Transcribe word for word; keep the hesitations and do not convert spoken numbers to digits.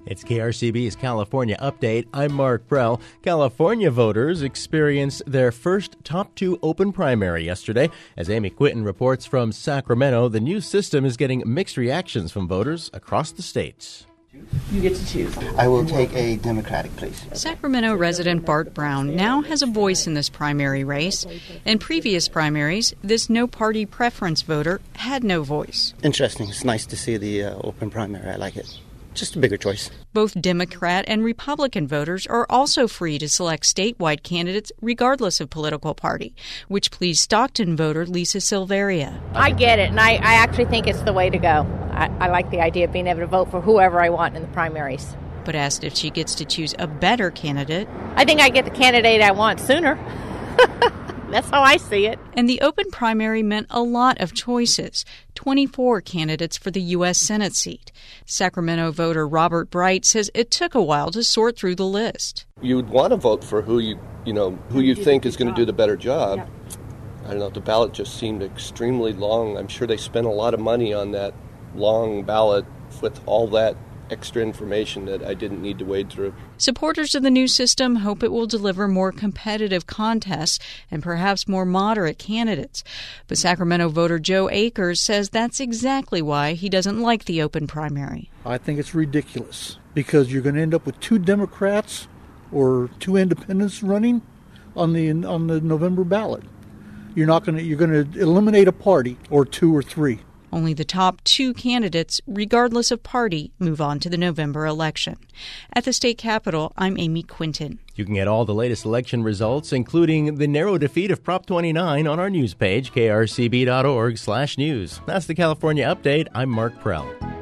It's K R C B's California Update. I'm Mark Prell. California voters experienced their first top two open primary yesterday. As Amy Quinton reports from Sacramento, the new system is getting mixed reactions from voters across the state. You get to choose. I will take a Democratic, please. Sacramento resident Bart Brown now has a voice in this primary race. In previous primaries, this no-party preference voter had no voice. Interesting. It's nice to see the uh, open primary. I like it. Just a bigger choice. Both Democrat and Republican voters are also free to select statewide candidates regardless of political party, which pleased Stockton voter Lisa Silveria. I get it, and I, I actually think it's the way to go. I, I like the idea of being able to vote for whoever I want in the primaries. But asked if she gets to choose a better candidate. I think I get the candidate I want sooner. That's how I see it. And the open primary meant a lot of choices, twenty-four candidates for the U S Senate seat. Sacramento voter Robert Bright says it took a while to sort through the list. You would want to vote for who you, you know, who you think is going to do the better job. Yeah. I don't know, the ballot just seemed extremely long. I'm sure they spent a lot of money on that long ballot with all that extra information that I didn't need to wade through. Supporters of the new system hope it will deliver more competitive contests and perhaps more moderate candidates. But Sacramento voter Joe Akers says that's exactly why he doesn't like the open primary. I think it's ridiculous because you're going to end up with two Democrats or two independents running on the on the November ballot. You're not going to you're going to eliminate a party or two or three. Only the top two candidates, regardless of party, move on to the November election. At the state capitol, I'm Amy Quinton. You can get all the latest election results, including the narrow defeat of Prop twenty-nine, on our news page, k r c b dot org slash news. That's the California Update. I'm Mark Prell.